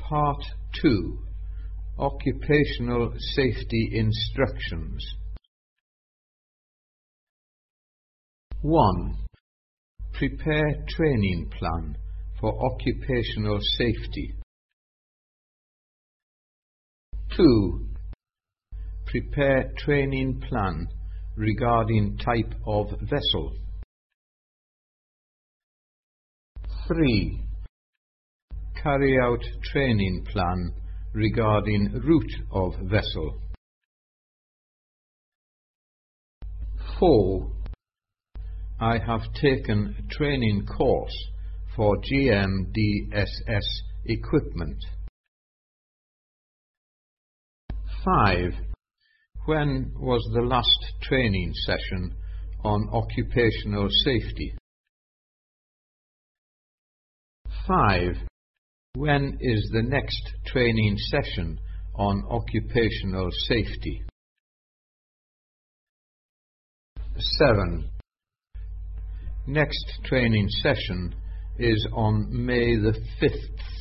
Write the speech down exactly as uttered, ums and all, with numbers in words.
Part two. Occupational Safety Instructions. one. Prepare training plan for occupational safety. two. Prepare training plan regarding type of vessel. three. Carry out training plan regarding route of vessel. four. I have taken training course for G M D S S equipment. five. When was the last training session on occupational safety? five. When is the next training session on occupational safety? seven. Next training session is on May the fifth.